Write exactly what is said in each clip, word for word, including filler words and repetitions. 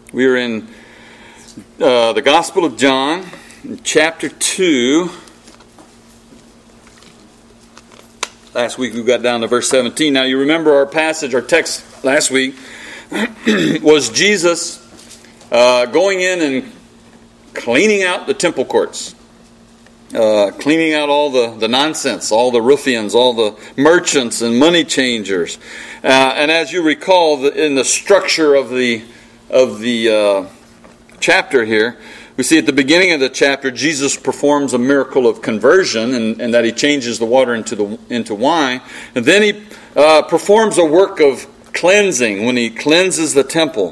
We are in uh, the Gospel of John, chapter two. Last week we got down to verse seventeen. Now you remember our passage, our text last week was Jesus uh, going in and cleaning out the temple courts. Uh, cleaning out all the, the nonsense, all the ruffians, all the merchants and money changers. Uh, and as you recall, the, in the structure of the of the uh, chapter here, we see at the beginning of the chapter, Jesus performs a miracle of conversion, and, and that he changes the water into the into wine. And then he uh, performs a work of cleansing when he cleanses the temple.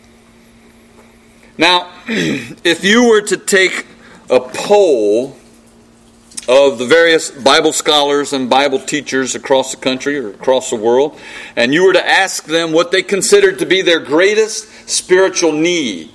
Now, if you were to take a poll of the various Bible scholars and Bible teachers across the country or across the world, and you were to ask them what they considered to be their greatest spiritual need,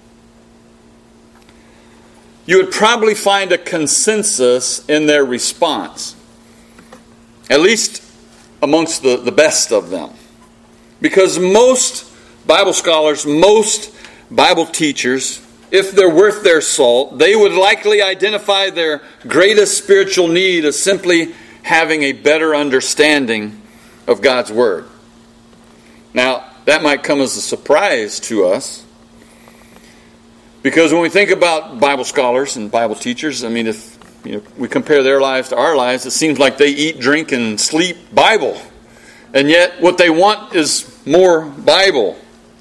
you would probably find a consensus in their response, at least amongst the, the best of them. Because most Bible scholars, most Bible teachers, if they're worth their salt, they would likely identify their greatest spiritual need as simply having a better understanding of God's Word. Now, that might come as a surprise to us, because when we think about Bible scholars and Bible teachers, I mean, if you know, we compare their lives to our lives, it seems like they eat, drink, and sleep Bible. And yet, what they want is more Bible.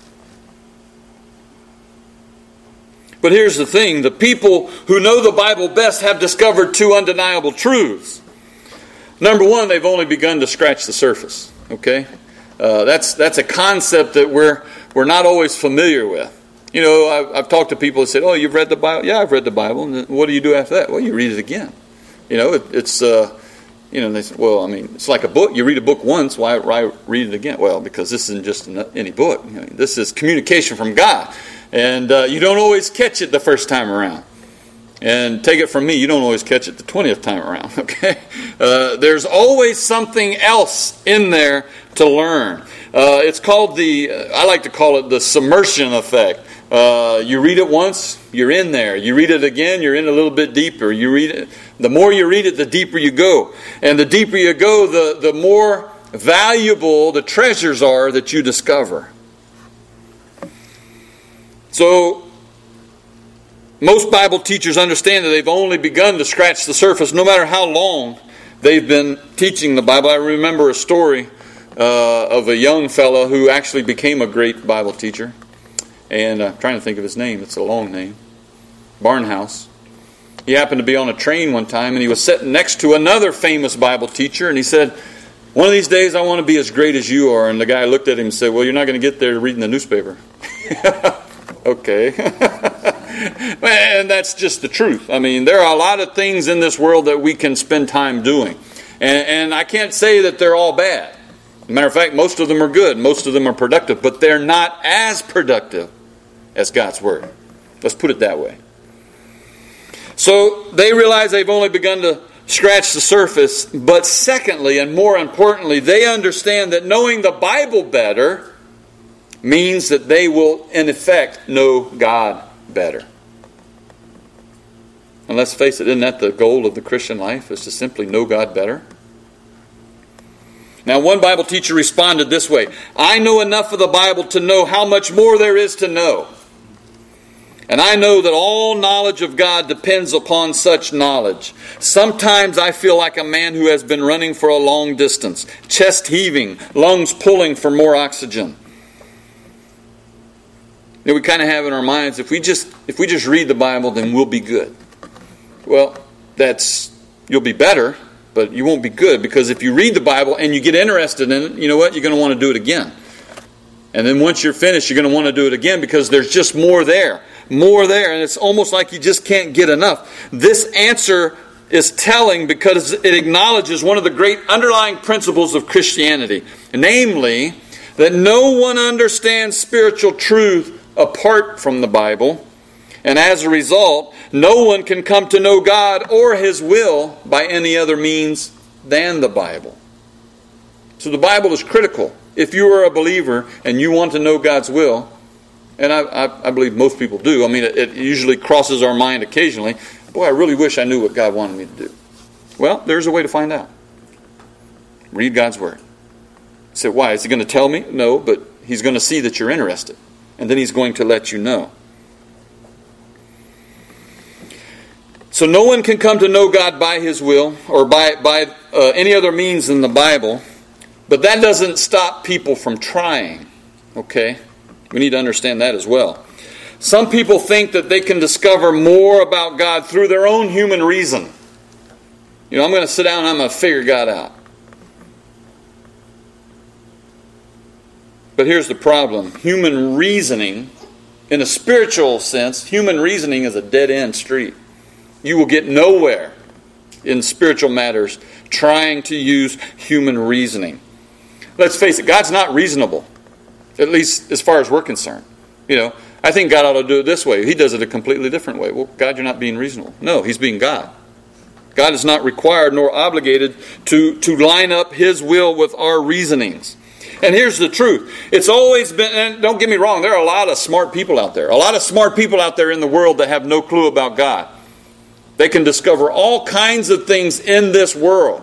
But here's the thing, the people who know the Bible best have discovered two undeniable truths. Number one, they've only begun to scratch the surface. Okay? Uh, that's that's a concept that we're we're not always familiar with. You know, I've, I've talked to people that said, oh, you've read the Bible? Yeah, I've read the Bible. And what do you do after that? Well, you read it again. You know, it, it's, uh, you know, they say, well, I mean, it's like a book. You read a book once, why, why read it again? Well, because this isn't just any book. I mean, this is communication from God. And uh, you don't always catch it the first time around. And take it from me, you don't always catch it the twentieth time around, okay? Uh, there's always something else in there to learn. Uh, it's called the, uh, I like to call it the submersion effect. Uh, you read it once, you're in there. You read it again, you're in a little bit deeper. You read it, the more you read it, the deeper you go. And the deeper you go, the, the more valuable the treasures are that you discover. So, most Bible teachers understand that they've only begun to scratch the surface, no matter how long they've been teaching the Bible. I remember a story uh, of a young fellow who actually became a great Bible teacher. And uh, I'm trying to think of his name. It's a long name. Barnhouse. He happened to be on a train one time, and he was sitting next to another famous Bible teacher, and he said, one of these days I want to be as great as you are. And the guy looked at him and said, well, you're not going to get there reading the newspaper. Okay. And that's just the truth. I mean, there are a lot of things in this world that we can spend time doing. And, and I can't say that they're all bad. As a matter of fact, most of them are good. Most of them are productive. But they're not as productive as God's Word. Let's put it that way. So they realize they've only begun to scratch the surface. But secondly, and more importantly, they understand that knowing the Bible better means that they will, in effect, know God better. And let's face it, isn't that the goal of the Christian life, is to simply know God better? Now, one Bible teacher responded this way, I know enough of the Bible to know how much more there is to know. And I know that all knowledge of God depends upon such knowledge. Sometimes I feel like a man who has been running for a long distance, chest heaving, lungs pulling for more oxygen. You know, we kind of have in our minds, if we just if we just read the Bible, then we'll be good. Well, that's you'll be better, but you won't be good, because if you read the Bible and you get interested in it, you know what? You're going to want to do it again. And then once you're finished, you're going to want to do it again, because there's just more there. More there, and it's almost like you just can't get enough. This answer is telling because it acknowledges one of the great underlying principles of Christianity, namely that no one understands spiritual truth apart from the Bible, and as a result, no one can come to know God or His will by any other means than the Bible. So the Bible is critical. If you are a believer and you want to know God's will, And I, I, I believe most people do. I mean, it, it usually crosses our mind occasionally. Boy, I really wish I knew what God wanted me to do. Well, there's a way to find out. Read God's Word. You say, why? Is He going to tell me? No, but He's going to see that you're interested. And then He's going to let you know. So no one can come to know God by His will or by, by uh, any other means than the Bible. But that doesn't stop people from trying. Okay? We need to understand that as well. Some people think that they can discover more about God through their own human reason. You know, I'm going to sit down and I'm going to figure God out. But here's the problem. Human reasoning, in a spiritual sense, human reasoning is a dead-end street. You will get nowhere in spiritual matters trying to use human reasoning. Let's face it, God's not reasonable, at least as far as we're concerned. You know, I think God ought to do it this way. He does it a completely different way. Well, God, you're not being reasonable. No, He's being God. God is not required nor obligated to, to line up His will with our reasonings. And here's the truth. It's always been, and don't get me wrong, there are a lot of smart people out there. A lot of smart people out there in the world that have no clue about God. They can discover all kinds of things in this world.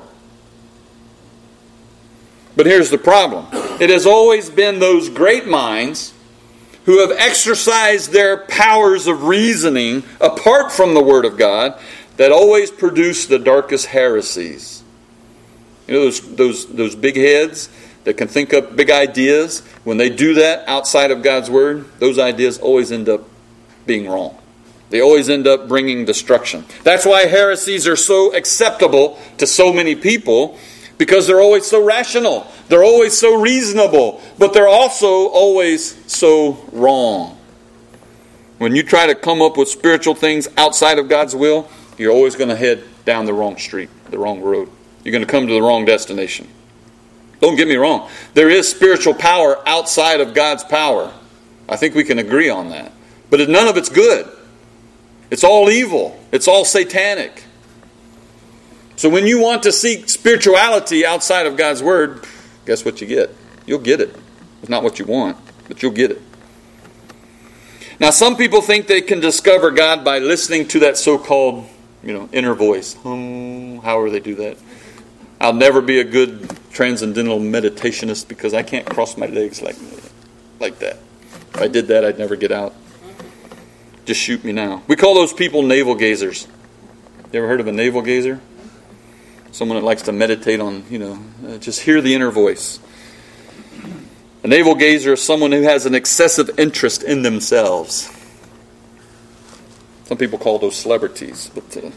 But here's the problem. It has always been those great minds who have exercised their powers of reasoning apart from the Word of God that always produce the darkest heresies. You know, those, those, those big heads that can think up big ideas, when they do that outside of God's Word, those ideas always end up being wrong. They always end up bringing destruction. That's why heresies are so acceptable to so many people, because they're always so rational. They're always so reasonable. But they're also always so wrong. When you try to come up with spiritual things outside of God's will, you're always going to head down the wrong street, the wrong road. You're going to come to the wrong destination. Don't get me wrong. There is spiritual power outside of God's power. I think we can agree on that. But none of it's good. It's all evil. It's all satanic. So when you want to seek spirituality outside of God's Word, guess what you get? You'll get it. It's not what you want, but you'll get it. Now some people think they can discover God by listening to that so-called, you know, inner voice. Hmm, however they do that. I'll never be a good transcendental meditationist because I can't cross my legs like, like that. If I did that, I'd never get out. Just shoot me now. We call those people navel gazers. You ever heard of a navel gazer? Someone that likes to meditate on, you know, uh, just hear the inner voice. A navel gazer is someone who has an excessive interest in themselves. Some people call those celebrities, but uh,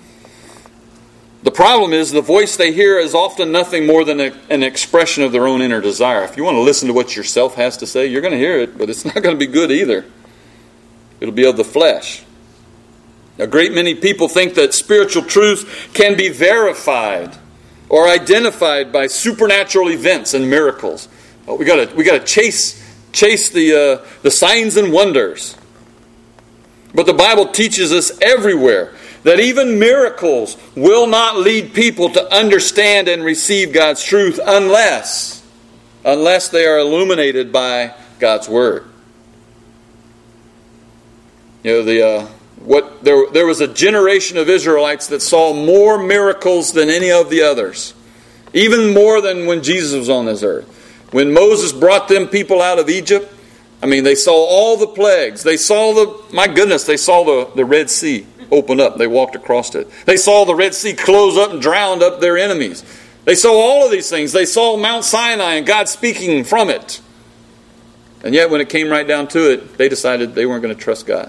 the problem is the voice they hear is often nothing more than a, an expression of their own inner desire. If you want to listen to what yourself has to say, you're going to hear it, but it's not going to be good either. It'll be of the flesh. A great many people think that spiritual truths can be verified or identified by supernatural events and miracles. Oh, we got to we got to chase chase the uh, the signs and wonders. But the Bible teaches us everywhere that even miracles will not lead people to understand and receive God's truth unless unless they are illuminated by God's Word. You know, the uh, what there there was a generation of Israelites that saw more miracles than any of the others, even more than when Jesus was on this earth. When Moses brought them people out of Egypt, I mean, they saw all the plagues. They saw the my goodness, they saw the, the Red Sea open up. They walked across it. They saw the Red Sea close up and drowned up their enemies. They saw all of these things. They saw Mount Sinai and God speaking from it. And yet, when it came right down to it, they decided they weren't going to trust God.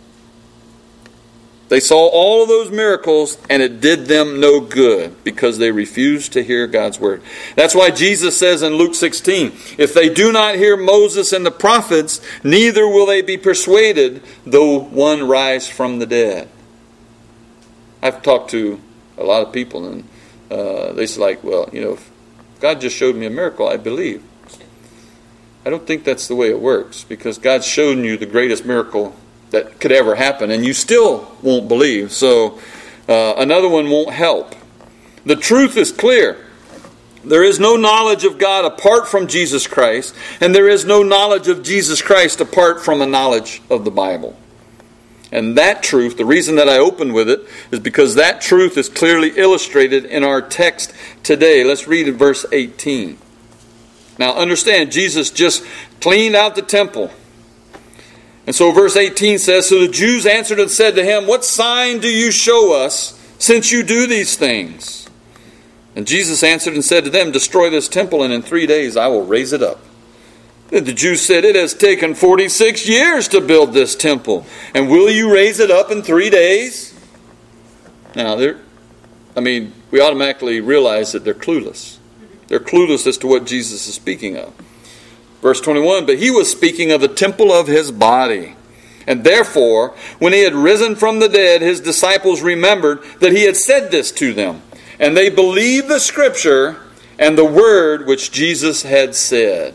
They saw all of those miracles, and it did them no good because they refused to hear God's Word. That's why Jesus says in Luke sixteen, if they do not hear Moses and the prophets, neither will they be persuaded, though one rise from the dead. I've talked to a lot of people, and uh, they say, like, well, you know, if God just showed me a miracle, I believe. I don't think that's the way it works, because God's shown you the greatest miracle that could ever happen, and you still won't believe. So uh, another one won't help. The truth is clear. There is no knowledge of God apart from Jesus Christ, and there is no knowledge of Jesus Christ apart from a knowledge of the Bible. And that truth, the reason that I opened with it, is because that truth is clearly illustrated in our text today. Let's read in verse eighteen. Now understand, Jesus just cleaned out the temple. And so verse eighteen says, "So the Jews answered and said to him, 'What sign do you show us, since you do these things?' And Jesus answered and said to them, 'Destroy this temple, and in three days I will raise it up.' Then the Jews said, 'It has taken forty-six years to build this temple, and will you raise it up in three days?'" Now, they're, I mean, we automatically realize that they're clueless. They're clueless as to what Jesus is speaking of. Verse twenty-one, "But he was speaking of the temple of his body. And therefore, when he had risen from the dead, his disciples remembered that he had said this to them. And they believed the Scripture and the word which Jesus had said."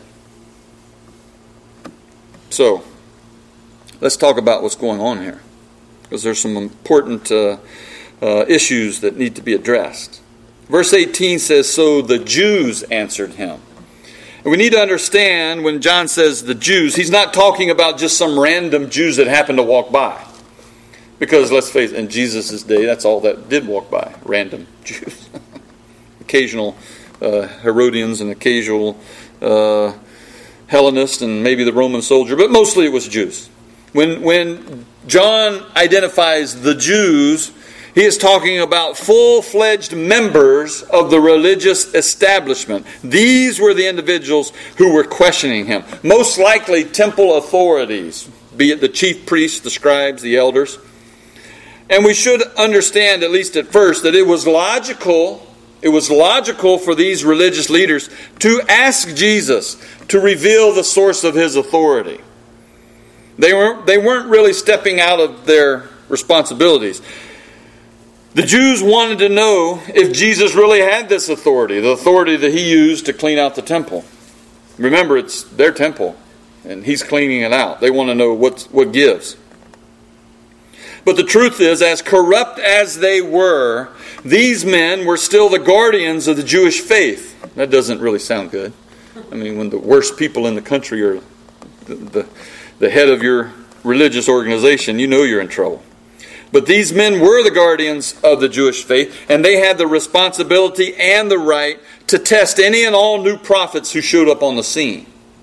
So, let's talk about what's going on here, because there's some important uh, uh, issues that need to be addressed. Verse eighteen says, "So the Jews answered him." And we need to understand, when John says the Jews, he's not talking about just some random Jews that happened to walk by. Because let's face it, in Jesus' day, that's all that did walk by, random Jews. Occasional uh, Herodians and occasional uh, Hellenists and maybe the Roman soldier, but mostly it was Jews. When, when John identifies the Jews, he is talking about full-fledged members of the religious establishment. These were the individuals who were questioning him. Most likely temple authorities, be it the chief priests, the scribes, the elders. And we should understand, at least at first, that it was logical, it was logical for these religious leaders to ask Jesus to reveal the source of his authority. They weren't, they weren't really stepping out of their responsibilities. The Jews wanted to know if Jesus really had this authority, the authority that he used to clean out the temple. Remember, it's their temple, and he's cleaning it out. They want to know what, what gives. But the truth is, as corrupt as they were, these men were still the guardians of the Jewish faith. That doesn't really sound good. I mean, when the worst people in the country are the, the, the head of your religious organization, you know you're in trouble. But these men were the guardians of the Jewish faith, and they had the responsibility and the right to test any and all new prophets who showed up on the scene.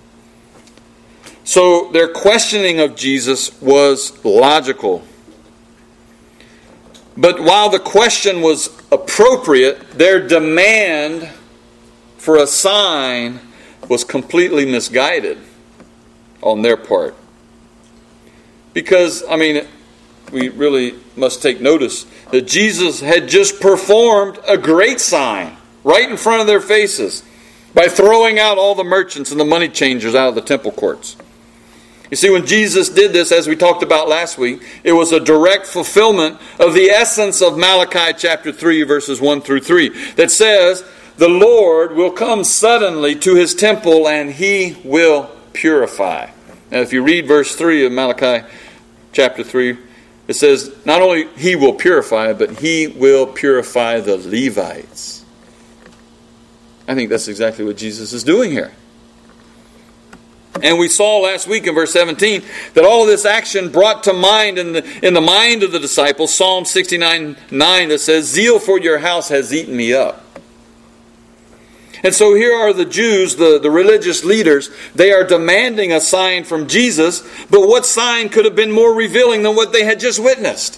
So their questioning of Jesus was logical. But while the question was appropriate, their demand for a sign was completely misguided on their part. Because, I mean, we really must take notice that Jesus had just performed a great sign right in front of their faces by throwing out all the merchants and the money changers out of the temple courts. You see, when Jesus did this, as we talked about last week, it was a direct fulfillment of the essence of Malachi chapter three, verses one through three, that says, "The Lord will come suddenly to his temple, and he will purify." Now, if you read verse three of Malachi chapter three, it says, not only he will purify, but he will purify the Levites. I think that's exactly what Jesus is doing here. And we saw last week in verse seventeen that all of this action brought to mind in the, in the mind of the disciples Psalm sixty-nine nine that says, "Zeal for your house has eaten me up." And so here are the Jews, the, the religious leaders. They are demanding a sign from Jesus, but what sign could have been more revealing than what they had just witnessed?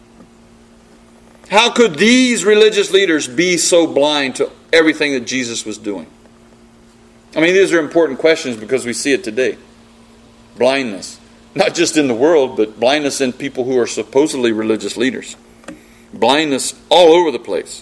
How could these religious leaders be so blind to everything that Jesus was doing? I mean, these are important questions because we see it today. Blindness. Not just in the world, but blindness in people who are supposedly religious leaders. Blindness all over the place.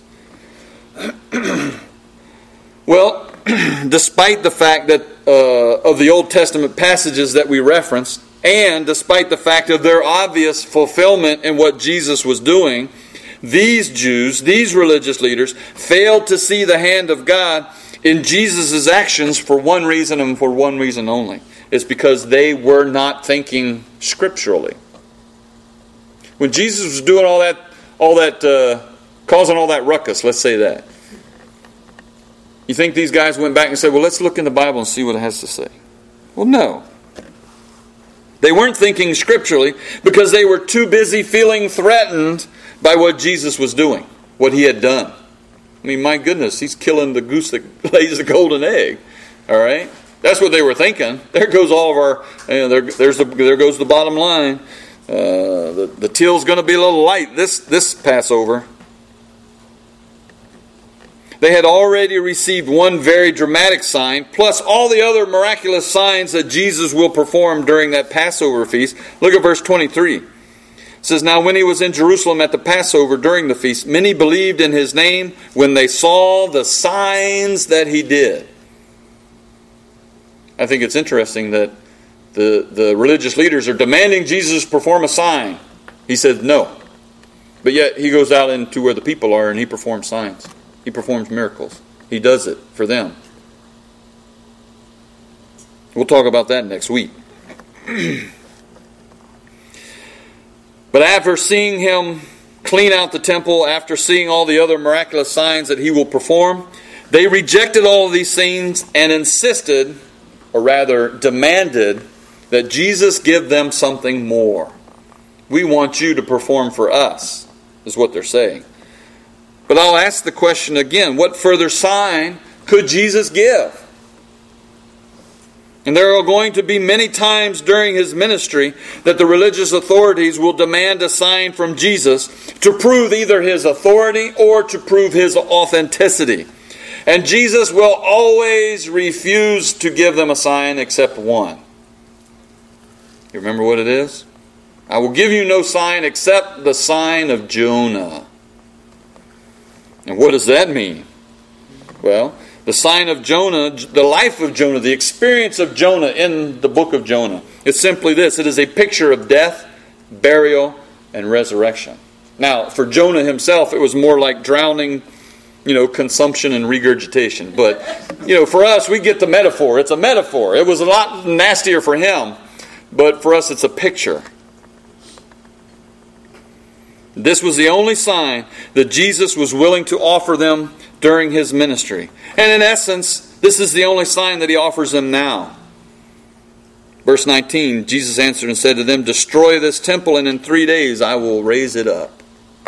Well, despite the fact that uh, of the Old Testament passages that we referenced, and despite the fact of their obvious fulfillment in what Jesus was doing, these Jews, these religious leaders, failed to see the hand of God in Jesus' actions for one reason and for one reason only. It's because they were not thinking scripturally. When Jesus was doing all that, all that, uh, causing all that ruckus, let's say that, You think these guys went back and said, well, let's look in the Bible and see what it has to say? Well, no. They weren't thinking scripturally because they were too busy feeling threatened by what Jesus was doing, what he had done. I mean, my goodness, he's killing the goose that lays the golden egg. All right? That's what they were thinking. There goes all of our, you know, there, there's the, there goes the bottom line. Uh, the, the till's going to be a little light this, this Passover. They had already received one very dramatic sign, plus all the other miraculous signs that Jesus will perform during that Passover feast. Look at verse twenty-three. It says, now when he was in Jerusalem at the Passover during the feast, many believed in his name when they saw the signs that he did. I think it's interesting that the, the religious leaders are demanding Jesus perform a sign. He said no. But yet he goes out into where the people are and he performs signs. He performs miracles. He does it for them. We'll talk about that next week. But after seeing him clean out the temple, after seeing all the other miraculous signs that he will perform, they rejected all of these things and insisted, or rather demanded, that Jesus give them something more. We want you to perform for us, is what they're saying. But I'll ask the question again, what further sign could Jesus give? And there are going to be many times during his ministry that the religious authorities will demand a sign from Jesus to prove either his authority or to prove his authenticity. And Jesus will always refuse to give them a sign except one. You remember what it is? I will give you no sign except the sign of Jonah. And what does that mean? Well, the sign of Jonah, the life of Jonah, the experience of Jonah in the book of Jonah, it's simply this. It is a picture of death, burial, and resurrection. Now, for Jonah himself, it was more like drowning, you know, consumption and regurgitation. But, you know, for us, we get the metaphor. It's a metaphor. It was a lot nastier for him. But for us, it's a picture. This was the only sign that Jesus was willing to offer them during his ministry. And in essence, this is the only sign that he offers them now. Verse nineteen, Jesus answered and said to them, destroy this temple, and in three days I will raise it up.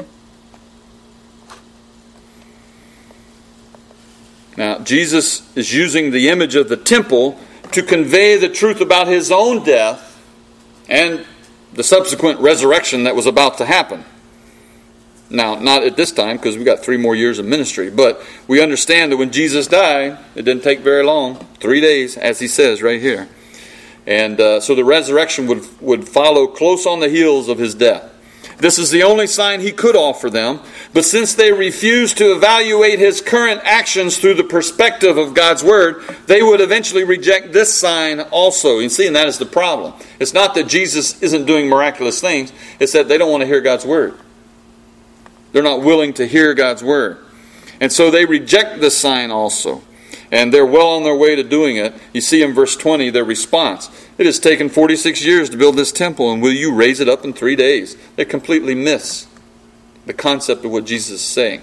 Now, Jesus is using the image of the temple to convey the truth about his own death and the subsequent resurrection that was about to happen. Now, not at this time, because we've got three more years of ministry, but we understand that when Jesus died, it didn't take very long, three days, as he says right here. And uh, so the resurrection would, would follow close on the heels of his death. This is the only sign he could offer them, but since they refused to evaluate his current actions through the perspective of God's Word, they would eventually reject this sign also. You see, and that is the problem. It's not that Jesus isn't doing miraculous things, it's that they don't want to hear God's Word. They're not willing to hear God's Word. And so they reject this sign also. And they're well on their way to doing it. You see in verse twenty their response. It has taken forty-six years to build this temple, and will you raise it up in three days? They completely miss the concept of what Jesus is saying.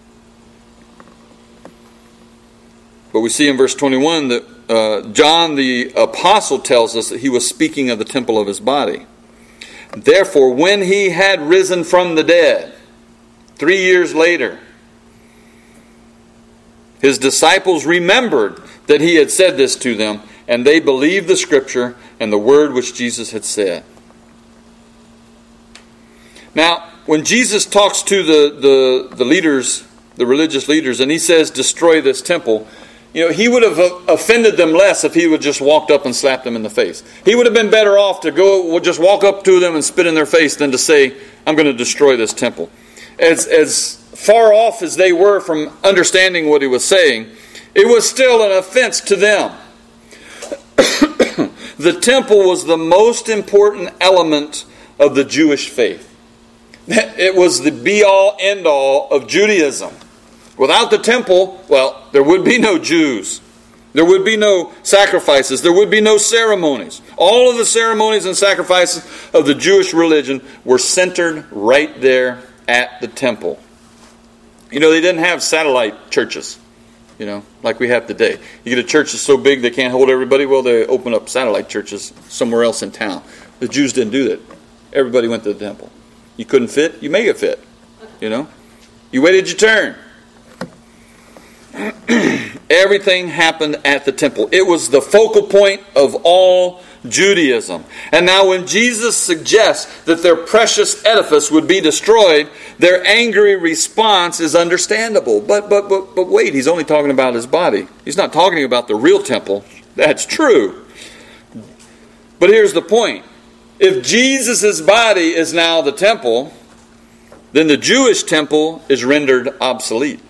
But we see in verse twenty-one that uh, John the apostle tells us that he was speaking of the temple of his body. Therefore, when he had risen from the dead, three years later, his disciples remembered that he had said this to them, and they believed the scripture and the word which Jesus had said. Now, when Jesus talks to the, the, the leaders, the religious leaders, and he says, destroy this temple, you know, he would have offended them less if he would just walked up and slapped them in the face. He would have been better off to go, just walk up to them and spit in their face than to say, I'm going to destroy this temple. As, as far off as they were from understanding what he was saying, it was still an offense to them. The temple was the most important element of the Jewish faith. It was the be-all, end-all of Judaism. Without the temple, well, there would be no Jews. There would be no sacrifices. There would be no ceremonies. All of the ceremonies and sacrifices of the Jewish religion were centered right there at the temple. You know, they didn't have satellite churches. you know, like we have today. You get a church that's so big they can't hold everybody, well, they open up satellite churches somewhere else in town. The Jews didn't do that. Everybody went to the temple. You couldn't fit, you make it fit, you know. You waited your turn. Everything happened at the temple. It was the focal point of all Judaism. And now when Jesus suggests that their precious edifice would be destroyed, their angry response is understandable. But but but but wait, he's only talking about his body. He's not talking about the real temple. That's true. But here's the point. If Jesus' body is now the temple, then the Jewish temple is rendered obsolete.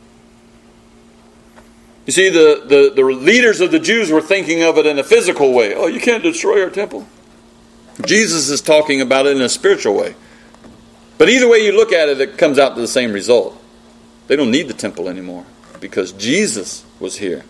You see, the, the, the leaders of the Jews were thinking of it in a physical way. Oh, you can't destroy our temple. Jesus is talking about it in a spiritual way. But either way you look at it, it comes out to the same result. They don't need the temple anymore because Jesus was here.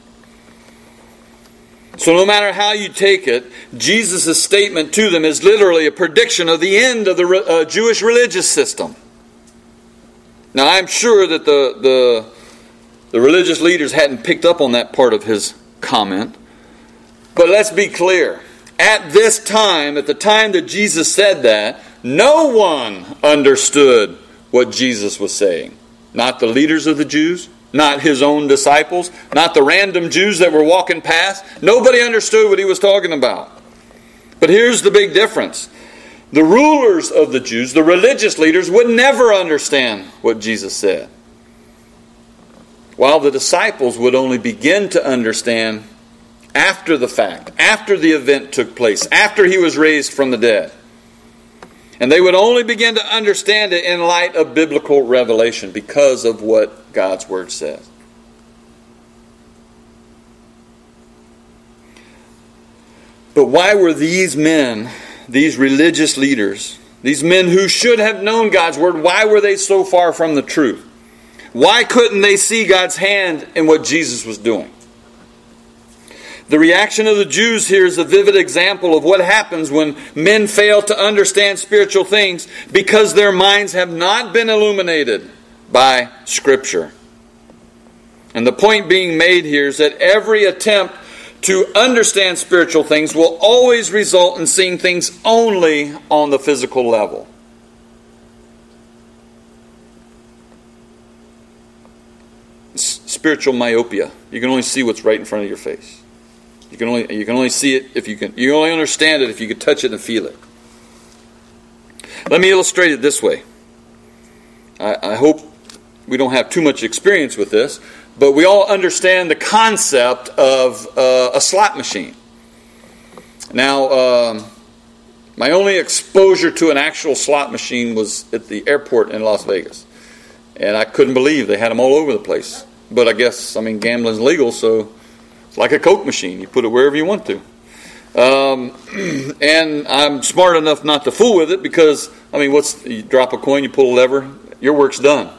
So no matter how you take it, Jesus' statement to them is literally a prediction of the end of the uh, Jewish religious system. Now I'm sure that the, the, the religious leaders hadn't picked up on that part of his comment. But let's be clear. At this time, at the time that Jesus said that, no one understood what Jesus was saying. Not the leaders of the Jews, not his own disciples, not the random Jews that were walking past. Nobody understood what he was talking about. But here's the big difference. The rulers of the Jews, the religious leaders, would never understand what Jesus said. While the disciples would only begin to understand after the fact, after the event took place, after he was raised from the dead. And they would only begin to understand it in light of biblical revelation because of what God's Word says. But why were these men, these religious leaders, these men who should have known God's Word, why were they so far from the truth? Why couldn't they see God's hand in what Jesus was doing? The reaction of the Jews here is a vivid example of what happens when men fail to understand spiritual things because their minds have not been illuminated by Scripture. And the point being made here is that every attempt to understand spiritual things will always result in seeing things only on the physical level. Spiritual myopia. You can only see what's right in front of your face. You can only you can only see it if you can. You only understand it if you can touch it and feel it. Let me illustrate it this way. I, I hope we don't have too much experience with this, but we all understand the concept of uh, a slot machine. Now, um, my only exposure to an actual slot machine was at the airport in Las Vegas, and I couldn't believe they had them all over the place. But I guess, I mean, gambling's legal, so it's like a Coke machine. You put it wherever you want to. Um, and I'm smart enough not to fool with it because, I mean, what's you drop a coin, you pull a lever, your work's done.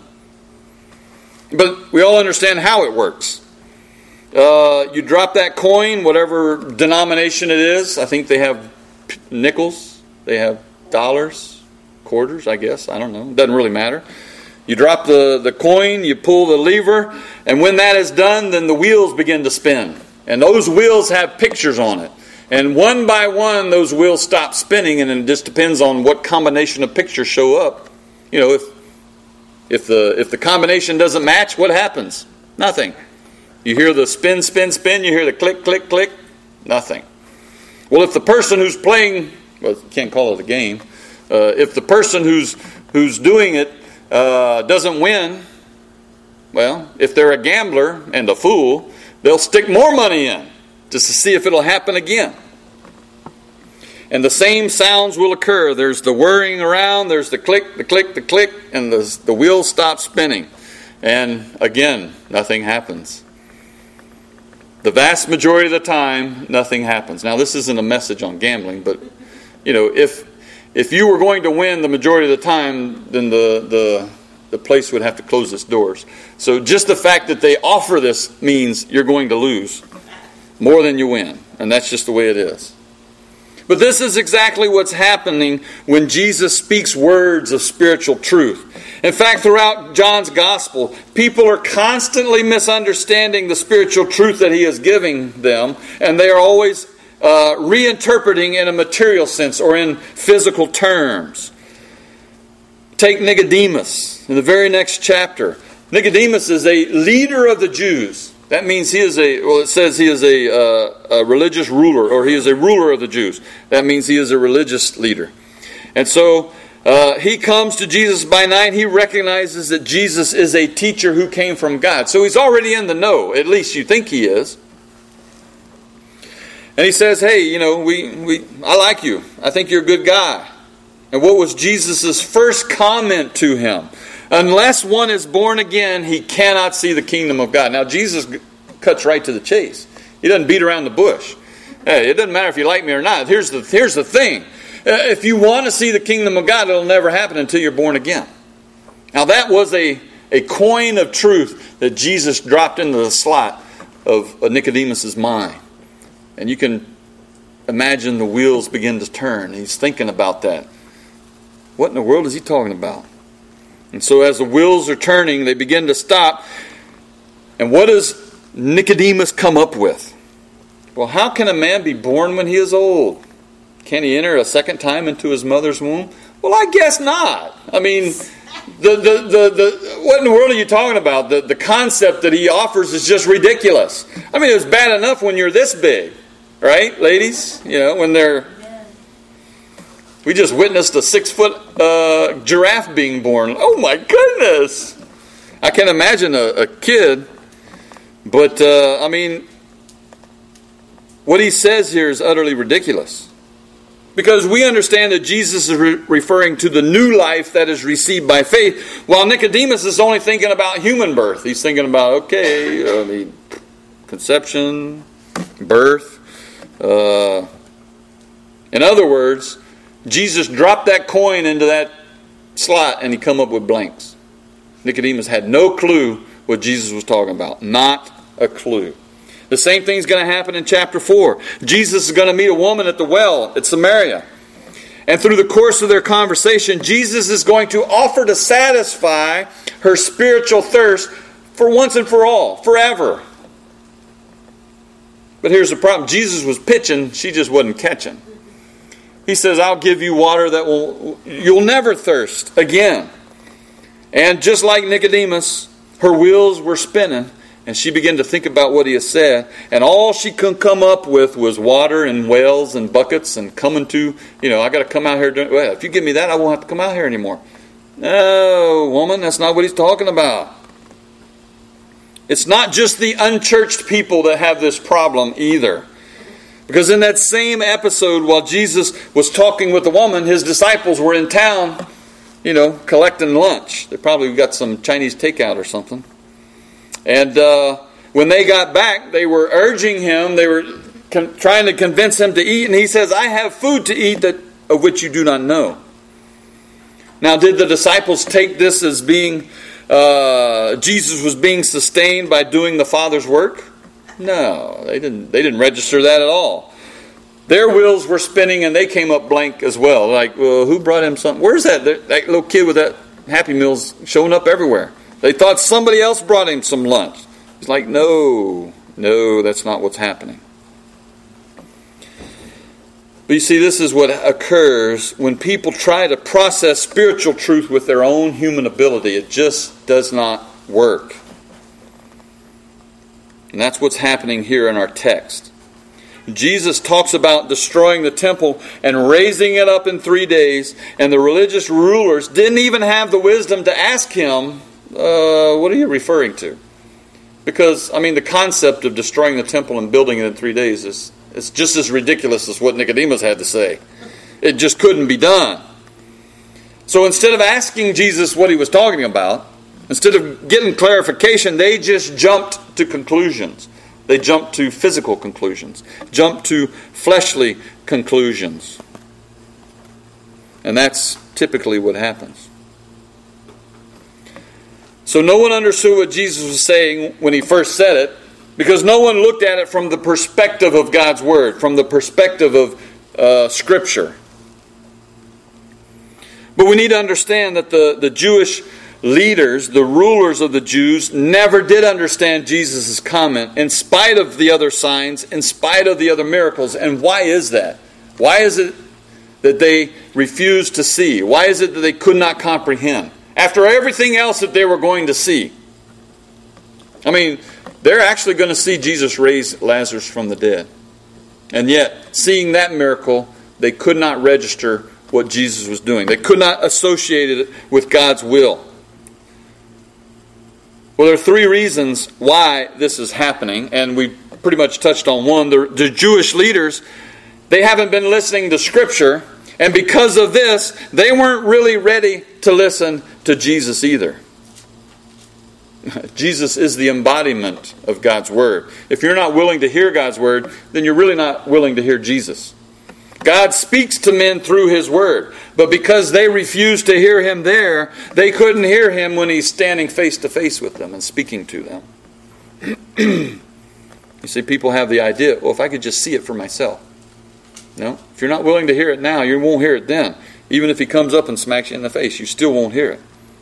But we all understand how it works. Uh, you drop that coin, whatever denomination it is. I think they have nickels. They have dollars, quarters, I guess. I don't know. It doesn't really matter. You drop the, the coin, you pull the lever, and when that is done, then the wheels begin to spin. And those wheels have pictures on it. And one by one, those wheels stop spinning, and it just depends on what combination of pictures show up. You know, if if the if the combination doesn't match, what happens? Nothing. You hear the spin, spin, spin, you hear the click, click, click, nothing. Well, if the person who's playing, well, you can't call it a game, uh, if the person who's who's doing it Uh, doesn't win, well, if they're a gambler and a fool, they'll stick more money in just to see if it'll happen again. And the same sounds will occur. There's the whirring around, there's the click, the click, the click, and the, the wheels stop spinning. And again, nothing happens. The vast majority of the time, nothing happens. Now, this isn't a message on gambling, but, you know, if If you were going to win the majority of the time, then the, the the place would have to close its doors. So just the fact that they offer this means you're going to lose more than you win. And that's just the way it is. But this is exactly what's happening when Jesus speaks words of spiritual truth. In fact, throughout John's gospel, people are constantly misunderstanding the spiritual truth that he is giving them, and they are always uh, reinterpreting in a material sense or in physical terms. Take Nicodemus in the very next chapter. Nicodemus is a leader of the Jews. That means he is a, well, it says he is a, uh, a religious ruler, or he is a ruler of the Jews. That means he is a religious leader. And so uh, he comes to Jesus by night. He recognizes that Jesus is a teacher who came from God. So he's already in the know. At least you think he is. And he says, hey, you know, we, we I like you. I think you're a good guy. And what was Jesus' first comment to him? Unless one is born again, he cannot see the kingdom of God. Now, Jesus cuts right to the chase. He doesn't beat around the bush. Hey, it doesn't matter if you like me or not. Here's the, here's the thing. Uh, if you want to see the kingdom of God, it'll never happen until you're born again. Now, that was a, a coin of truth that Jesus dropped into the slot of Nicodemus' mind. And you can imagine the wheels begin to turn. He's thinking about that. What in the world is he talking about? And so as the wheels are turning, they begin to stop. And what does Nicodemus come up with? Well, how can a man be born when he is old? Can he enter a second time into his mother's womb? Well, I guess not. I mean, the the the, the what in the world are you talking about? The, the concept that he offers is just ridiculous. I mean, it was bad enough when you're this big. Right, ladies? You know, when they're... We just witnessed a six-foot uh, giraffe being born. Oh, my goodness! I can imagine a, a kid. But, uh, I mean, what he says here is utterly ridiculous. Because we understand that Jesus is re- referring to the new life that is received by faith, while Nicodemus is only thinking about human birth. He's thinking about, okay, I mean, conception, birth. Uh, in other words, Jesus dropped that coin into that slot and he come up with blanks. Nicodemus had no clue what Jesus was talking about. Not a clue. The same thing's going to happen in chapter four. Jesus is going to meet a woman at the well at Samaria. And through the course of their conversation, Jesus is going to offer to satisfy her spiritual thirst for once and for all, forever. But here's the problem. Jesus was pitching, she just wasn't catching. He says, I'll give you water that will, you'll never thirst again. And just like Nicodemus, her wheels were spinning, and she began to think about what he had said, and all she could come up with was water and wells and buckets and coming to, you know, I got to come out here. Doing, well, if you give me that, I won't have to come out here anymore. No, woman, that's not what he's talking about. It's not just the unchurched people that have this problem either. Because in that same episode, while Jesus was talking with the woman, his disciples were in town, you know, collecting lunch. They probably got some Chinese takeout or something. And uh, when they got back, they were urging him, they were con- trying to convince him to eat. And he says, I have food to eat that of which you do not know. Now, did the disciples take this as being... Uh, Jesus was being sustained by doing the Father's work? No, they didn't. They didn't register that at all. Their wheels were spinning, and they came up blank as well. Like, well, who brought him something? Where's that that little kid with that Happy Meals showing up everywhere? They thought somebody else brought him some lunch. He's like, no, no, that's not what's happening. But you see, this is what occurs when people try to process spiritual truth with their own human ability. It just does not work. And that's what's happening here in our text. Jesus talks about destroying the temple and raising it up in three days. And the religious rulers didn't even have the wisdom to ask him, uh, what are you referring to? Because, I mean, the concept of destroying the temple and building it in three days is it's just as ridiculous as what Nicodemus had to say. It just couldn't be done. So instead of asking Jesus what he was talking about, instead of getting clarification, they just jumped to conclusions. They jumped to physical conclusions, jumped to fleshly conclusions. And that's typically what happens. So no one understood what Jesus was saying when he first said it, because no one looked at it from the perspective of God's Word, from the perspective of uh, Scripture. But we need to understand that the, the Jewish leaders, the rulers of the Jews, never did understand Jesus' comment in spite of the other signs, in spite of the other miracles. And why is that? Why is it that they refused to see? Why is it that they could not comprehend? After everything else that they were going to see. I mean, they're actually going to see Jesus raise Lazarus from the dead. And yet, seeing that miracle, they could not register what Jesus was doing. They could not associate it with God's will. Well, there are three reasons why this is happening, and we pretty much touched on one. The, the Jewish leaders, they haven't been listening to Scripture, and because of this, they weren't really ready to listen to Jesus either. Jesus is the embodiment of God's Word. If you're not willing to hear God's Word, then you're really not willing to hear Jesus. God speaks to men through His Word. But because they refused to hear Him there, they couldn't hear Him when He's standing face to face with them and speaking to them. You see, people have the idea, well, if I could just see it for myself. No, if you're not willing to hear it now, you won't hear it then. Even if He comes up and smacks you in the face, you still won't hear it.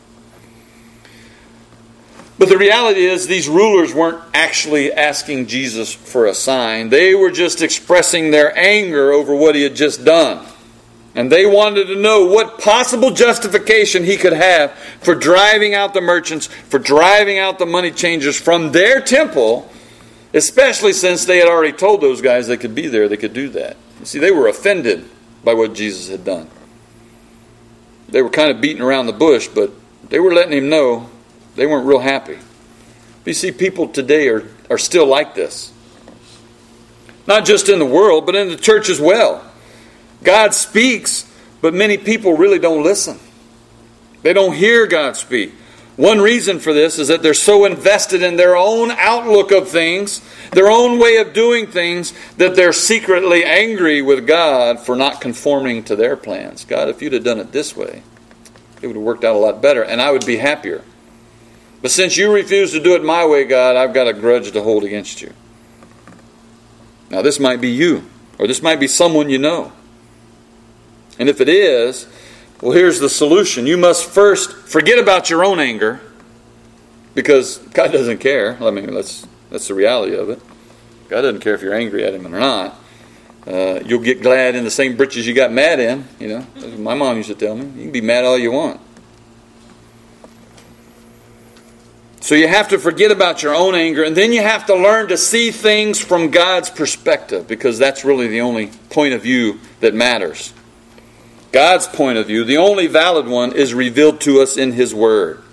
But the reality is, these rulers weren't actually asking Jesus for a sign. They were just expressing their anger over what He had just done. And they wanted to know what possible justification He could have for driving out the merchants, for driving out the money changers from their temple, especially since they had already told those guys they could be there, they could do that. You see, they were offended by what Jesus had done. They were kind of beating around the bush, but they were letting Him know they weren't real happy. But you see, people today are, are still like this. Not just in the world, but in the church as well. God speaks, but many people really don't listen. They don't hear God speak. One reason for this is that they're so invested in their own outlook of things, their own way of doing things, that they're secretly angry with God for not conforming to their plans. God, if you'd have done it this way, it would have worked out a lot better, and I would be happier. But since you refuse to do it my way, God, I've got a grudge to hold against you. Now, this might be you, or this might be someone you know. And if it is, well, here's the solution. You must first forget about your own anger, because God doesn't care. I mean, that's, that's the reality of it. God doesn't care if you're angry at Him or not. Uh, you'll get glad in the same britches you got mad in. You know, my mom used to tell me, you can be mad all you want. So you have to forget about your own anger, and then you have to learn to see things from God's perspective, because that's really the only point of view that matters. God's point of view, the only valid one, is revealed to us in His Word.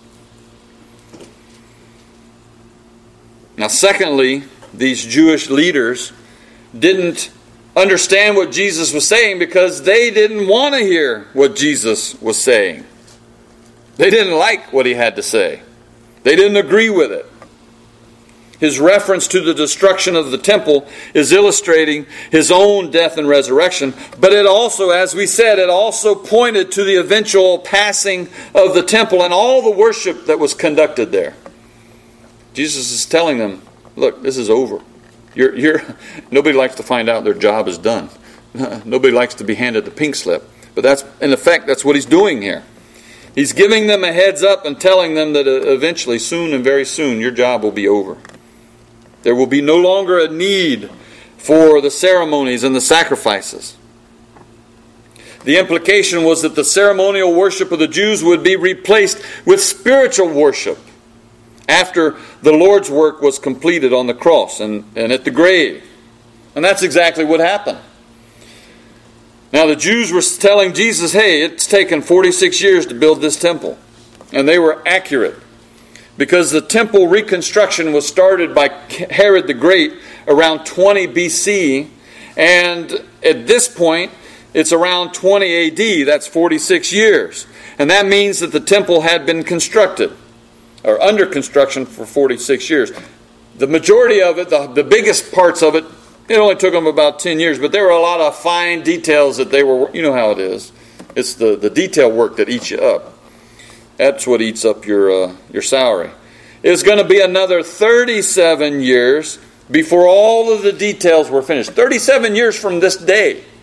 Now, secondly, these Jewish leaders didn't understand what Jesus was saying because they didn't want to hear what Jesus was saying. They didn't like what He had to say. They didn't agree with it. His reference to the destruction of the temple is illustrating His own death and resurrection. But it also, as we said, it also pointed to the eventual passing of the temple and all the worship that was conducted there. Jesus is telling them, look, this is over. You're, you're, nobody likes to find out their job is done. Nobody likes to be handed the pink slip. But that's, in effect, that's what He's doing here. He's giving them a heads up and telling them that eventually, soon and very soon, your job will be over. There will be no longer a need for the ceremonies and the sacrifices. The implication was that the ceremonial worship of the Jews would be replaced with spiritual worship after the Lord's work was completed on the cross and, and at the grave. And that's exactly what happened. Now the Jews were telling Jesus, hey, it's taken forty-six years to build this temple. And they were accurate. Because the temple reconstruction was started by Herod the Great around twenty B C. And at this point, it's around twenty A D. That's forty-six years. And that means that the temple had been constructed, or under construction, for forty-six years. The majority of it, the, the biggest parts of it, it only took them about ten years. But there were a lot of fine details that they were, you know how it is. It's the, the detail work that eats you up. That's what eats up your uh, your salary. It's going to be another thirty-seven years before all of the details were finished. thirty-seven years from this day.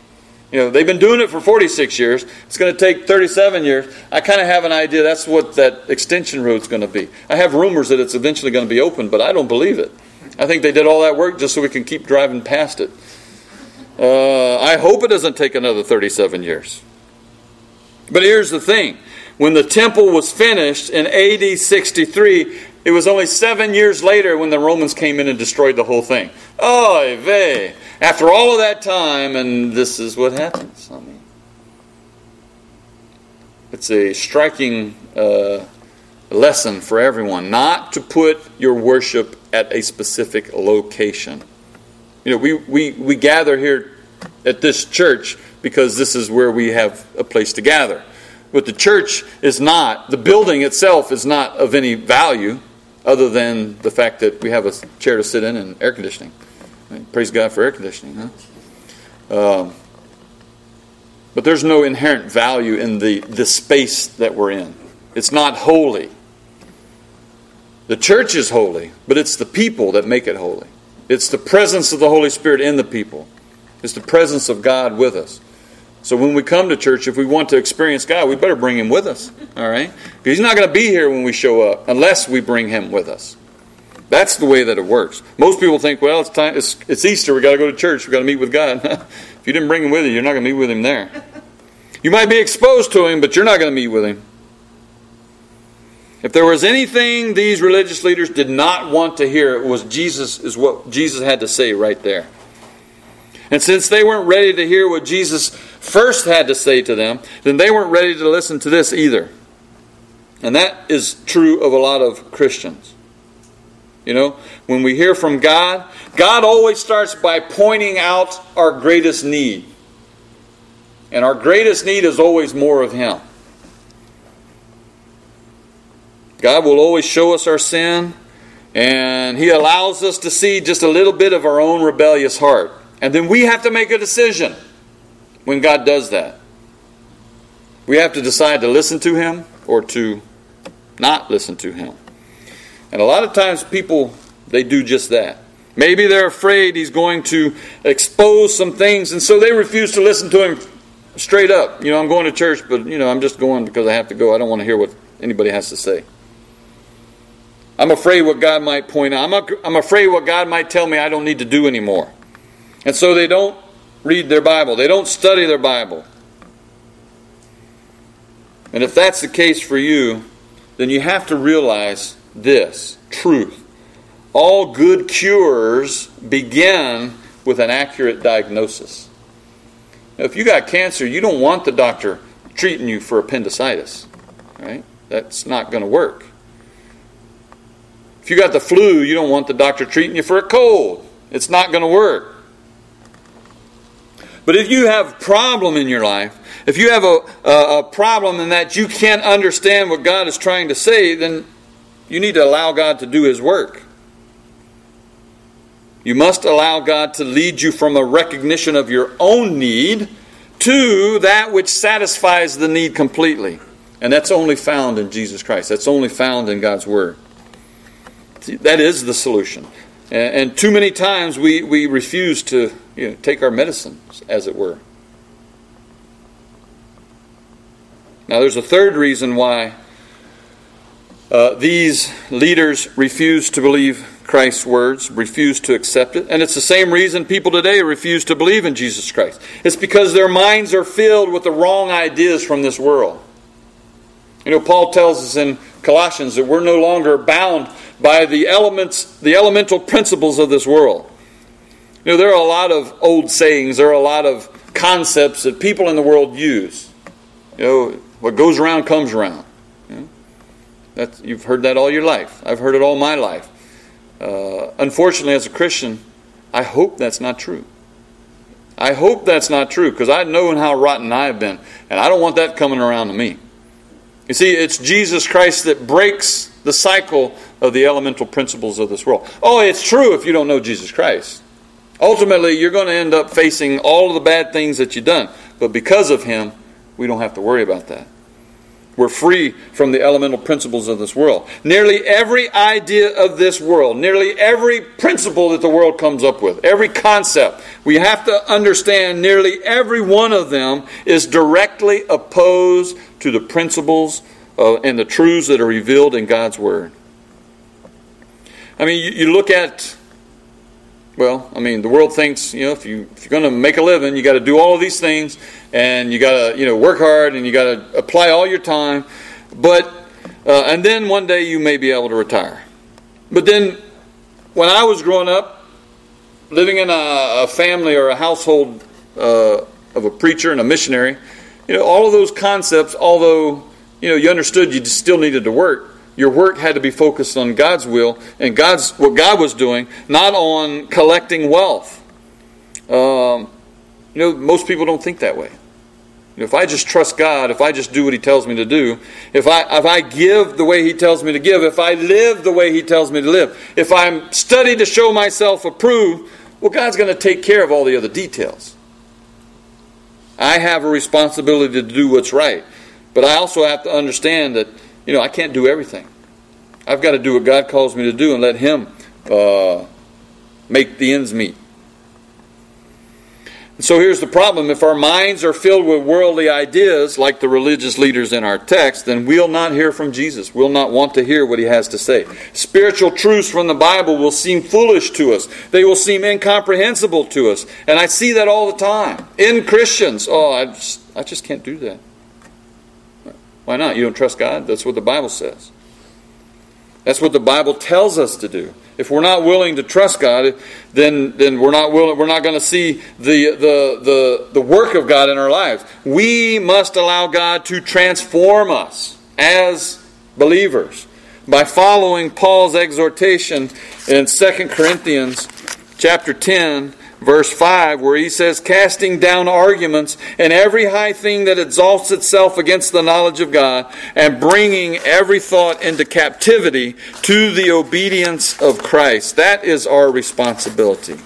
You know, they've been doing it for forty-six years. It's going to take thirty-seven years. I kind of have an idea that's what that extension road's going to be. I have rumors that it's eventually going to be open, but I don't believe it. I think they did all that work just so we can keep driving past it. Uh, I hope it doesn't take another thirty-seven years. But here's the thing. When the temple was finished in A D sixty-three, it was only seven years later when the Romans came in and destroyed the whole thing. Oy vey. After all of that time, and this is what happens. I mean, it's a striking uh, lesson for everyone not to put your worship at a specific location. You know, we, we, we gather here at this church because this is where we have a place to gather. But the church is not, the building itself is not of any value other than the fact that we have a chair to sit in and air conditioning. Praise God for air conditioning, huh? Um, but there's no inherent value in the, the space that we're in. It's not holy. The church is holy, but it's the people that make it holy. It's the presence of the Holy Spirit in the people. It's the presence of God with us. So when we come to church, if we want to experience God, we better bring Him with us. All right? Because He's not going to be here when we show up unless we bring Him with us. That's the way that it works. Most people think, well, it's time. It's, it's Easter. We've got to go to church. We've got to meet with God. If you didn't bring Him with you, you're not going to meet with Him there. You might be exposed to Him, but you're not going to meet with Him. If there was anything these religious leaders did not want to hear, it was Jesus, is what Jesus had to say right there. And since they weren't ready to hear what Jesus first had to say to them, then they weren't ready to listen to this either. And that is true of a lot of Christians. You know, when we hear from God, God always starts by pointing out our greatest need. And our greatest need is always more of Him. God will always show us our sin, and He allows us to see just a little bit of our own rebellious heart. And then we have to make a decision when God does that. We have to decide to listen to Him or to not listen to Him. And a lot of times people, they do just that. Maybe they're afraid He's going to expose some things, and so they refuse to listen to Him straight up. You know, I'm going to church, but, you know, I'm just going because I have to go. I don't want to hear what anybody has to say. I'm afraid what God might point out. I'm, I'm afraid what God might tell me I don't need to do anymore. And so they don't read their Bible. They don't study their Bible. And if that's the case for you, then you have to realize this truth. All good cures begin with an accurate diagnosis. Now, if you got cancer, you don't want the doctor treating you for appendicitis. Right? That's not going to work. If you got the flu, you don't want the doctor treating you for a cold. It's not going to work. But if you have a problem in your life, if you have a, a, a problem in that you can't understand what God is trying to say, then you need to allow God to do His work. You must allow God to lead you from a recognition of your own need to that which satisfies the need completely. And that's only found in Jesus Christ. That's only found in God's Word. That is the solution. And too many times we, we refuse to you know, take our medicines, as it were. Now there's a third reason why uh, these leaders refuse to believe Christ's words, refuse to accept it. And it's the same reason people today refuse to believe in Jesus Christ. It's because their minds are filled with the wrong ideas from this world. You know, Paul tells us in Colossians that we're no longer bound by the elements, the elemental principles of this world. You know, there are a lot of old sayings, there are a lot of concepts that people in the world use. You know, what goes around comes around. You know, that's, you've heard that all your life. I've heard it all my life. Uh, unfortunately, as a Christian, I hope that's not true. I hope that's not true, because I know how rotten I've been, and I don't want that coming around to me. You see, it's Jesus Christ that breaks the cycle of the elemental principles of this world. Oh, it's true if you don't know Jesus Christ. Ultimately, you're going to end up facing all of the bad things that you've done. But because of Him, we don't have to worry about that. We're free from the elemental principles of this world. Nearly every idea of this world, nearly every principle that the world comes up with, every concept, we have to understand nearly every one of them is directly opposed to the principles uh, and the truths that are revealed in God's Word. I mean, you, you look at, well, I mean, the world thinks, you know, if, you, if you're going to make a living, you got to do all of these things, and you got to, you know, work hard, and you got to apply all your time, but, uh, and then one day you may be able to retire. But then, when I was growing up, living in a, a family or a household uh, of a preacher and a missionary, you know, all of those concepts, although, you know, you understood you still needed to work, your work had to be focused on God's will and God's what God was doing, not on collecting wealth. Um, you know, most people don't think that way. You know, if I just trust God, if I just do what He tells me to do, if I if I give the way He tells me to give, if I live the way He tells me to live, if I'm studied to show myself approved, well, God's going to take care of all the other details. I have a responsibility to do what's right, but I also have to understand that, you know, I can't do everything. I've got to do what God calls me to do and let Him uh, make the ends meet. And so here's the problem. If our minds are filled with worldly ideas, like the religious leaders in our text, then we'll not hear from Jesus. We'll not want to hear what He has to say. Spiritual truths from the Bible will seem foolish to us. They will seem incomprehensible to us. And I see that all the time. In Christians, oh, I just, I just can't do that. Why not? You don't trust God? That's what the Bible says. That's what the Bible tells us to do. If we're not willing to trust God, then then we're not willing. We're not going to see the the the the work of God in our lives. We must allow God to transform us as believers by following Paul's exhortation in Second Corinthians chapter ten. Verse five, where he says, casting down arguments and every high thing that exalts itself against the knowledge of God, and bringing every thought into captivity to the obedience of Christ. That is our responsibility.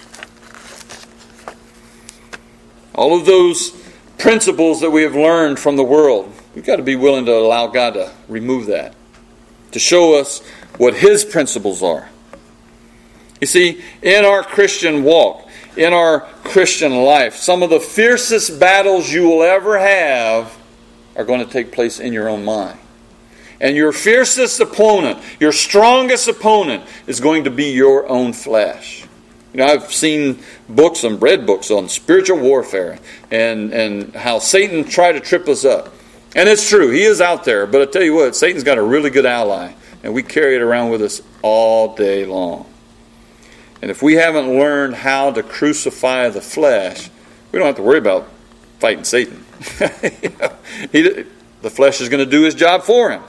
All of those principles that we have learned from the world, we've got to be willing to allow God to remove that, to show us what His principles are. You see, in our Christian walk, in our Christian life, some of the fiercest battles you will ever have are going to take place in your own mind. And your fiercest opponent, your strongest opponent, is going to be your own flesh. You know, I've seen books and read books on spiritual warfare and, and how Satan tried to trip us up. And it's true, he is out there. But I tell you what, Satan's got a really good ally. And we carry it around with us all day long. And if we haven't learned how to crucify the flesh, we don't have to worry about fighting Satan. you know, he, the flesh is going to do his job for him.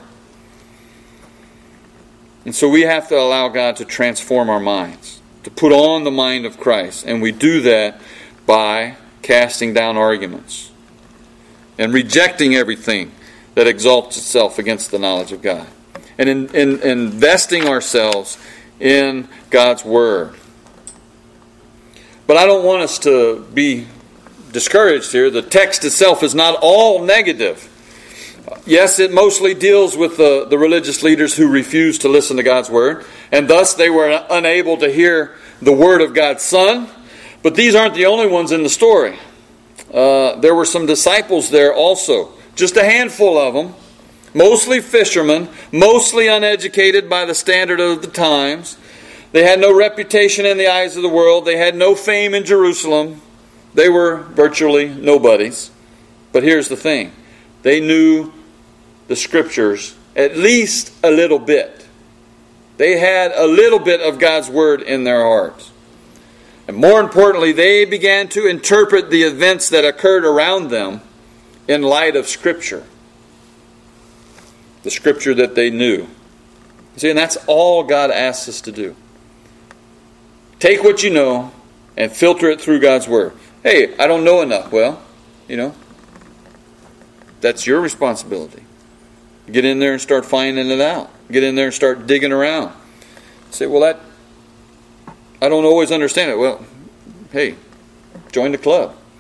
And so we have to allow God to transform our minds, to put on the mind of Christ. And we do that by casting down arguments and rejecting everything that exalts itself against the knowledge of God. And in, in, in investing ourselves in God's Word. But I don't want us to be discouraged here. The text itself is not all negative. Yes, it mostly deals with the, the religious leaders who refused to listen to God's Word, and thus they were unable to hear the Word of God's Son. But these aren't the only ones in the story. Uh, there were some disciples there also. Just a handful of them. Mostly fishermen, mostly uneducated by the standard of the times. They had no reputation in the eyes of the world. They had no fame in Jerusalem. They were virtually nobodies. But here's the thing. They knew the Scriptures at least a little bit. They had a little bit of God's Word in their hearts. And more importantly, they began to interpret the events that occurred around them in light of Scripture. The Scripture that they knew. See, and that's all God asks us to do. Take what you know and filter it through God's Word. Hey, I don't know enough. Well, you know, that's your responsibility. Get in there and start finding it out. Get in there and start digging around. Say, well, that, I don't always understand it. Well, hey, join the club.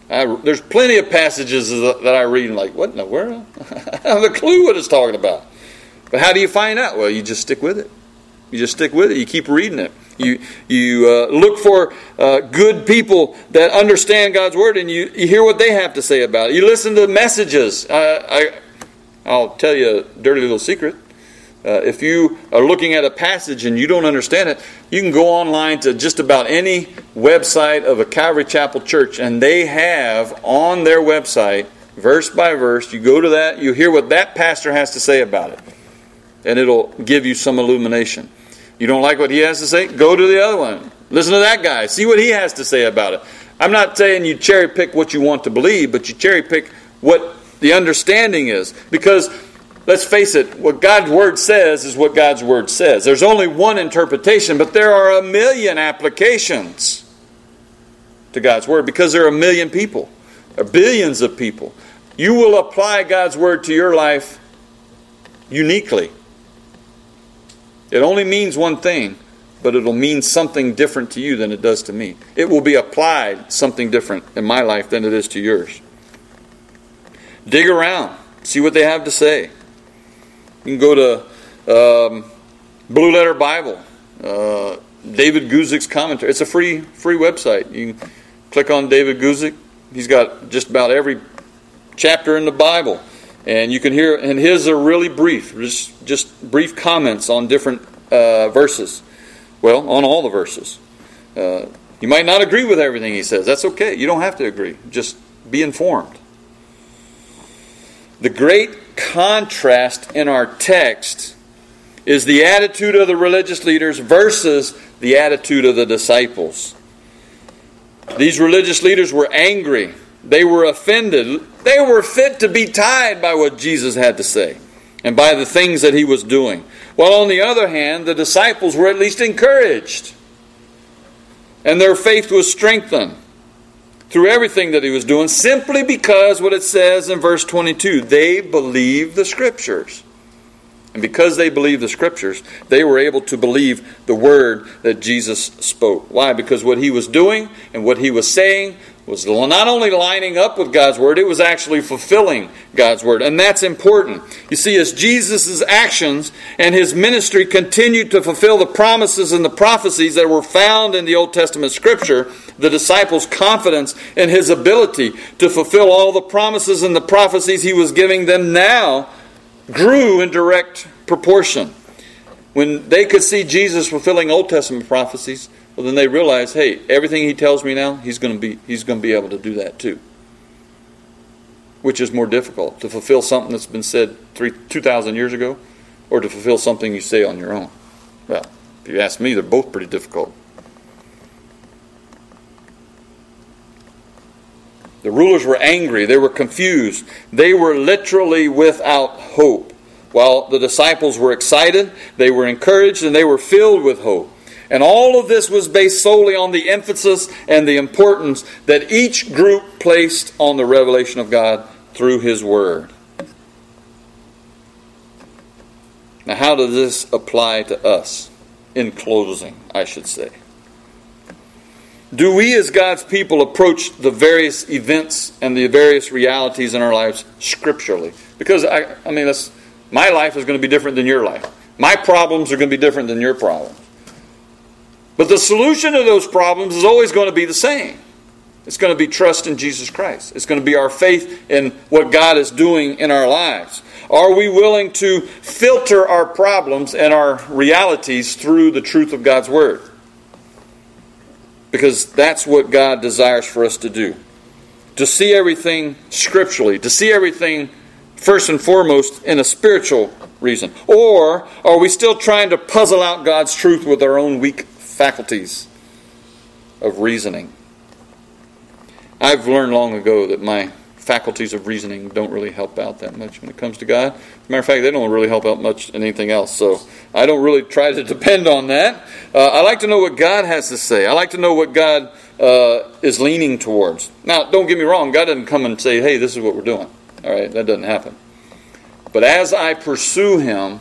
I, there's plenty of passages that I read and like, what in the world? I have a clue what it's talking about. But how do you find out? Well, you just stick with it. You just stick with it. You keep reading it. You you uh, look for uh, good people that understand God's Word, and you, you hear what they have to say about it. You listen to messages. Uh, I, I'll tell you a dirty little secret. Uh, if you are looking at a passage and you don't understand it, you can go online to just about any website of a Calvary Chapel church, and they have on their website, verse by verse, you go to that, you hear what that pastor has to say about it, and it'll give you some illumination. You don't like what he has to say? Go to the other one. Listen to that guy. See what he has to say about it. I'm not saying you cherry pick what you want to believe, but you cherry pick what the understanding is. Because, let's face it, what God's Word says is what God's Word says. There's only one interpretation, but there are a million applications to God's Word because there are a million people. There are billions of people. You will apply God's Word to your life uniquely. It only means one thing, but it'll mean something different to you than it does to me. It will be applied something different in my life than it is to yours. Dig around. See what they have to say. You can go to um, Blue Letter Bible. Uh, David Guzik's commentary. It's a free free website. You can click on David Guzik. He's got just about every chapter in the Bible. And you can hear, and his are really brief, just, just brief comments on different uh, verses. Well, on all the verses. Uh, you might not agree with everything he says. That's okay. You don't have to agree. Just be informed. The great contrast in our text is the attitude of the religious leaders versus the attitude of the disciples. These religious leaders were angry. They were offended. They were fit to be tied by what Jesus had to say and by the things that he was doing. While on the other hand, the disciples were at least encouraged. And their faith was strengthened through everything that he was doing simply because what it says in verse twenty-two, they believed the Scriptures. And because they believed the Scriptures, they were able to believe the word that Jesus spoke. Why? Because what he was doing and what he was saying was not only lining up with God's Word, it was actually fulfilling God's Word. And that's important. You see, as Jesus' actions and his ministry continued to fulfill the promises and the prophecies that were found in the Old Testament Scripture, the disciples' confidence in his ability to fulfill all the promises and the prophecies he was giving them now grew in direct proportion. When they could see Jesus fulfilling Old Testament prophecies, well, then they realized, hey, everything he tells me now, he's going to be he's going to be able to do that too. Which is more difficult, to fulfill something that's been said three, two thousand years ago, or to fulfill something you say on your own? Well, if you ask me, they're both pretty difficult. The rulers were angry. They were confused. They were literally without hope. While the disciples were excited, they were encouraged, and they were filled with hope. And all of this was based solely on the emphasis and the importance that each group placed on the revelation of God through His Word. Now, how does this apply to us? In closing, I should say. Do we as God's people approach the various events and the various realities in our lives scripturally? Because, I, I mean, that's, my life is going to be different than your life. My problems are going to be different than your problems. But the solution to those problems is always going to be the same. It's going to be trust in Jesus Christ. It's going to be our faith in what God is doing in our lives. Are we willing to filter our problems and our realities through the truth of God's Word? Because that's what God desires for us to do. To see everything scripturally. To see everything first and foremost in a spiritual reason. Or are we still trying to puzzle out God's truth with our own weak faculties of reasoning? I've learned long ago that my faculties of reasoning don't really help out that much when it comes to God. As a matter of fact, they don't really help out much in anything else. So I don't really try to depend on that. Uh, I like to know what God has to say. I like to know what God uh, is leaning towards. Now, don't get me wrong. God doesn't come and say, hey, this is what we're doing. All right, that doesn't happen. But as I pursue Him,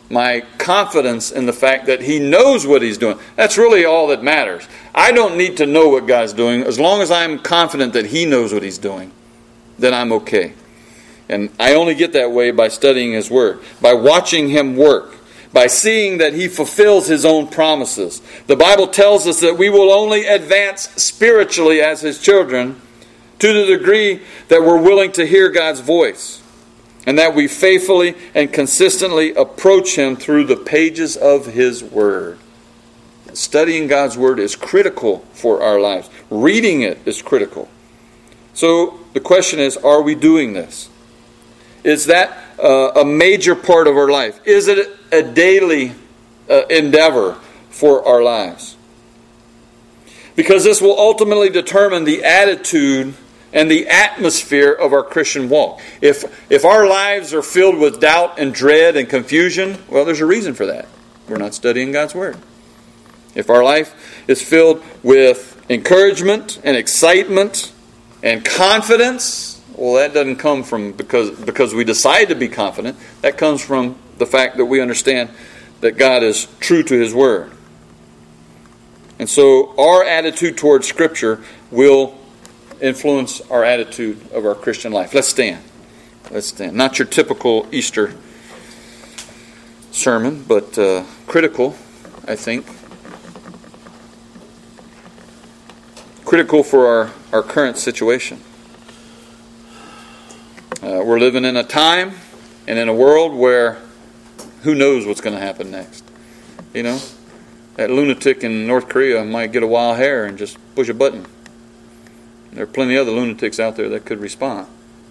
my confidence in the fact that He knows what He's doing. That's really all that matters. I don't need to know what God's doing. As long as I'm confident that He knows what He's doing, then I'm okay. And I only get that way by studying His Word, by watching Him work, by seeing that He fulfills His own promises. The Bible tells us that we will only advance spiritually as His children to the degree that we're willing to hear God's voice, and that we faithfully and consistently approach Him through the pages of His Word. Studying God's Word is critical for our lives. Reading it is critical. So the question is, are we doing this? Is that uh, a major part of our life? Is it a daily uh, endeavor for our lives? Because this will ultimately determine the attitude and the atmosphere of our Christian walk. If if our lives are filled with doubt and dread and confusion, well, there's a reason for that. We're not studying God's Word. If our life is filled with encouragement and excitement and confidence, well, that doesn't come from because, because we decide to be confident. That comes from the fact that we understand that God is true to His Word. And so our attitude towards Scripture will influence our attitude of our Christian life. Let's stand. Let's stand. Not your typical Easter sermon, but uh, critical, I think. Critical for our, our current situation. Uh, we're living in a time and in a world where who knows what's going to happen next. You know, that lunatic in North Korea might get a wild hair and just push a button. There are plenty of other lunatics out there that could respond.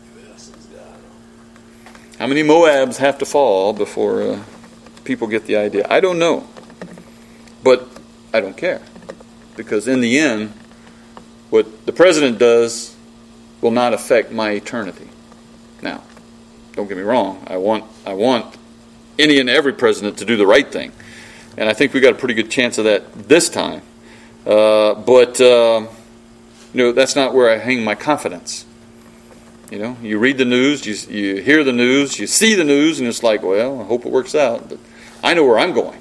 How many Moabs have to fall before uh, people get the idea? I don't know. But I don't care. Because in the end, what the president does will not affect my eternity. Now, don't get me wrong. I want I want any and every president to do the right thing. And I think we got a pretty good chance of that this time. Uh, but... Uh, You know, that's not where I hang my confidence. You know, you read the news, you you hear the news, you see the news, and it's like, well, I hope it works out. But I know where I'm going.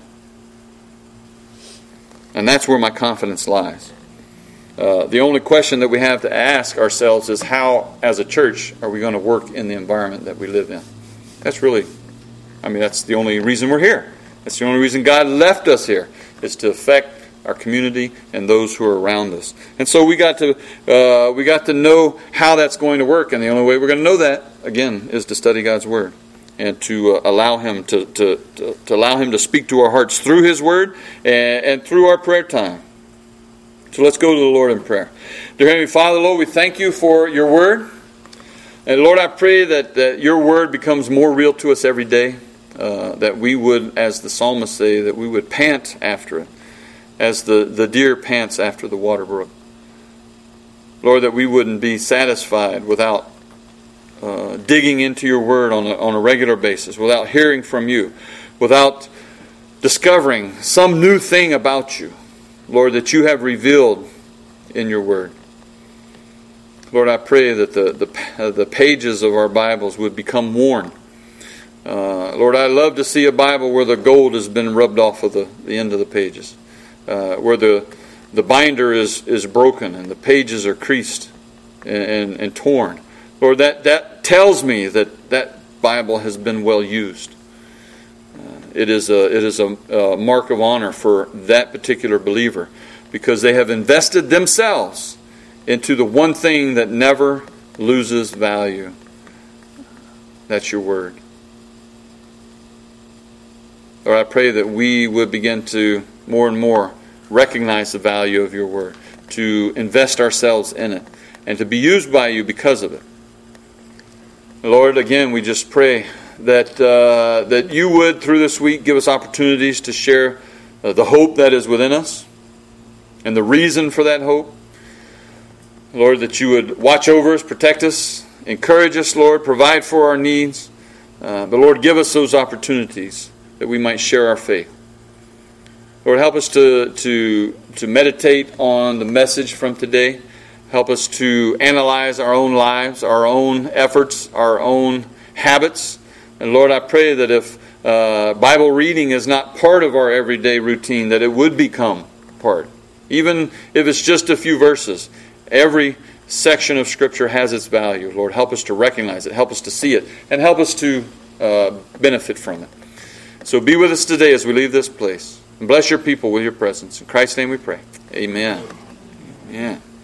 And that's where my confidence lies. Uh, the only question that we have to ask ourselves is how, as a church, are we going to work in the environment that we live in? That's really, I mean, that's the only reason we're here. That's the only reason God left us here, is to affect our community and those who are around us. And so we got to uh, we got to know how that's going to work, and the only way we're going to know that, again, is to study God's Word and to uh, allow Him to, to, to, to allow Him to speak to our hearts through His Word and, and through our prayer time. So let's go to the Lord in prayer. Dear Heavenly Father, Lord, we thank You for Your Word. And Lord, I pray that, that Your Word becomes more real to us every day, uh, that we would, as the psalmist say, that we would pant after it, as the, the deer pants after the water brook. Lord, that we wouldn't be satisfied without uh, digging into Your Word on a, on a regular basis, without hearing from You, without discovering some new thing about You, Lord, that You have revealed in Your Word. Lord, I pray that the, the, uh, the pages of our Bibles would become worn. Uh, Lord, I love to see a Bible where the gold has been rubbed off of the, the end of the pages. Uh, where the the binder is, is broken and the pages are creased and, and, and torn. Lord, that, that tells me that that Bible has been well used. Uh, it is a it is a, a mark of honor for that particular believer, because they have invested themselves into the one thing that never loses value. That's Your Word. Lord, I pray that we would begin to more and more recognize the value of Your Word, to invest ourselves in it, and to be used by You because of it. Lord, again, we just pray that uh, that You would, through this week, give us opportunities to share uh, the hope that is within us and the reason for that hope. Lord, that You would watch over us, protect us, encourage us, Lord, provide for our needs. Uh, but Lord, give us those opportunities that we might share our faith. Lord, help us to, to, to meditate on the message from today. Help us to analyze our own lives, our own efforts, our own habits. And Lord, I pray that if uh, Bible reading is not part of our everyday routine, that it would become part. Even if it's just a few verses, every section of Scripture has its value. Lord, help us to recognize it, help us to see it, and help us to uh, benefit from it. So be with us today as we leave this place. And bless your people with your presence. In Christ's name we pray. Amen. Amen.